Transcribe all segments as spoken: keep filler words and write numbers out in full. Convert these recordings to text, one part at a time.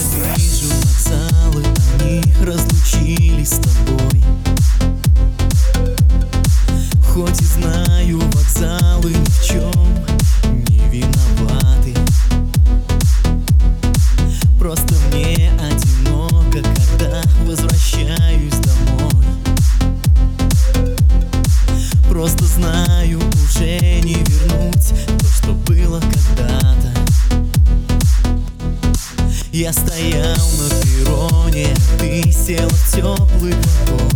Вижу вокзалы, они разлучились с тобой. Хоть и знаю, вокзалы ни в чем не виноваты. Просто мне одиноко, когда возвращаюсь домой. Просто знаю, уже не вернуть то, что было когда-то. Я стоял на перроне, ты села в теплый вагон,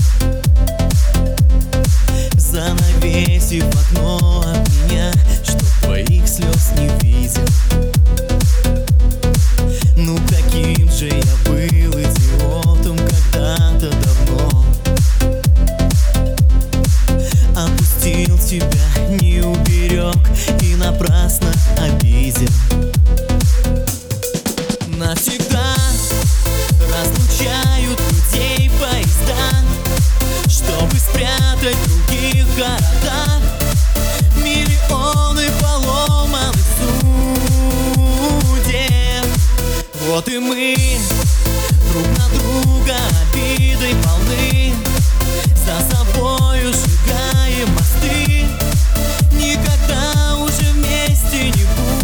занавесив окно от меня, чтоб твоих слез не видел. Ну каким же я был идиотом когда-то давно. Опустил тебя, не уберег и напрасно обидел. Навсегда разлучают людей поезда, чтобы спрятать в других городах миллионы поломанных судеб. Вот и мы друг на друга обидой полны, за собою сжигаем мосты. Никогда уже вместе не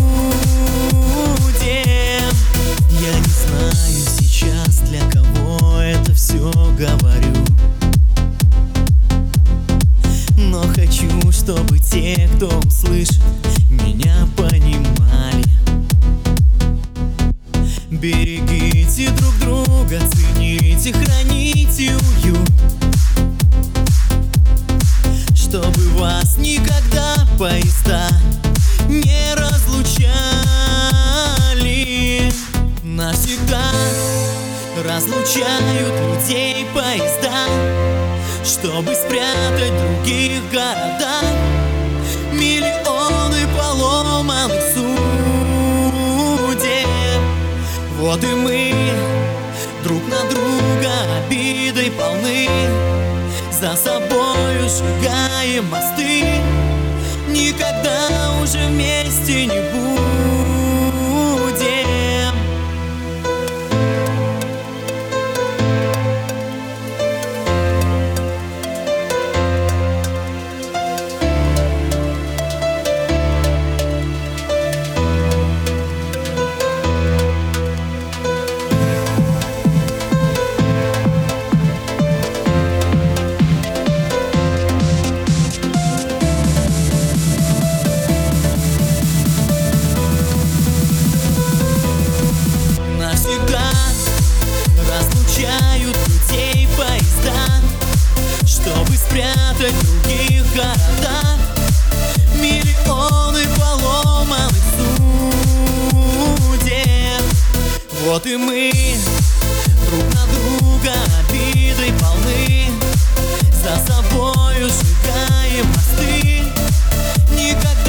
будем. Я не знаю сейчас, для кого это все говорю, но хочу, чтобы те, кто слышит, меня понимали. Берегите друг друга, цените, храните уют, чтобы вас никогда поезда не разлучали. Навсегда разлучают людей поезда, чтобы спрятать в других городах миллионы поломанных судеб. Вот и мы друг на друга обидой полны, за собою сжигаем мосты. Никогда уже вместе не будем. Разлучают людей поезда, чтобы спрятать в других городах миллионы поломанных судеб. Вот и мы друг на друга обидой полны, за собою сжигаем мосты. Никогда